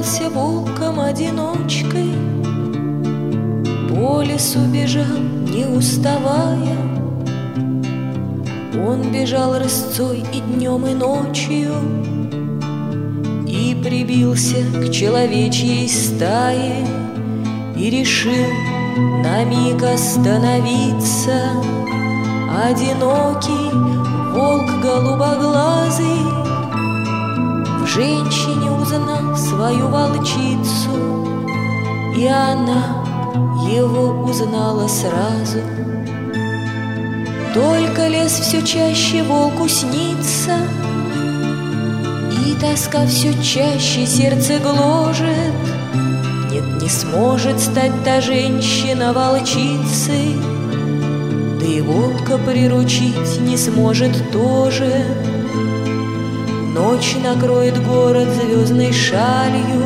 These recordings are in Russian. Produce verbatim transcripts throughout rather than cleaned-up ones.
назвался волком-одиночкой, по лесу бежал, не уставая. Он бежал рысцой и днем, и ночью, и прибился к человечьей стае, и решил на миг остановиться. Одинокий волк голубоглазый в женщине узнал свою волчицу, и она его узнала сразу. Только лес все чаще волку снится, и тоска все чаще сердце гложет. Нет, не сможет стать та женщина волчицей, да и волка приручить не сможет тоже. Ночь накроет город звездной шалью,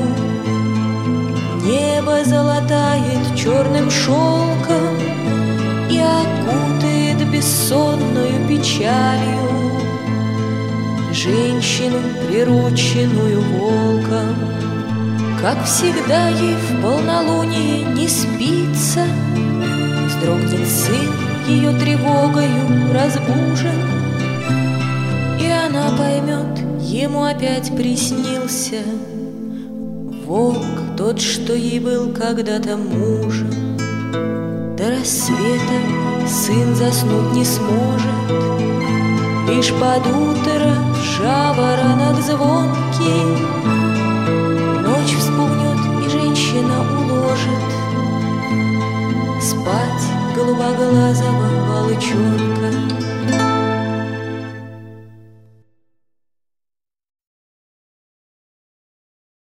небо золотает черным шелком и окутает бессонную печалью женщину, прирученную волком. Как всегда ей в полнолуние не спится, вздрогнет сын ее тревогою разбужен, и она поймет, ему опять приснился волк, тот, что ей был когда-то мужем. До рассвета сын заснуть не сможет, лишь под утро жаворонок звонкий ночь вспугнет, и женщина уложит спать голубоглазого